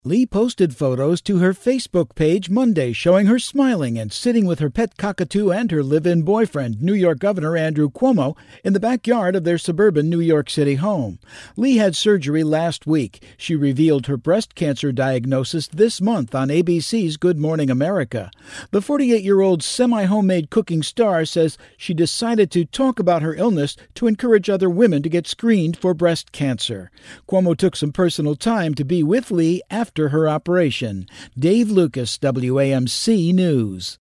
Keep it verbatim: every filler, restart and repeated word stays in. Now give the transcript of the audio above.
Lee posted photos to her Facebook page Monday showing her smiling and sitting with her pet cockatoo and her live-in boyfriend, New York Governor Andrew Cuomo, in the backyard of their suburban New York City home. Lee had surgery last week. She revealed her breast cancer diagnosis this month on A B C's Good Morning America. The forty-eight-year-old semi-homemade cooking star says she decided to talk about her illness to encourage other women to get screened for breast cancer. Cuomo took some personal time to be with Lee after her operation. Dave Lucas, W A M C News.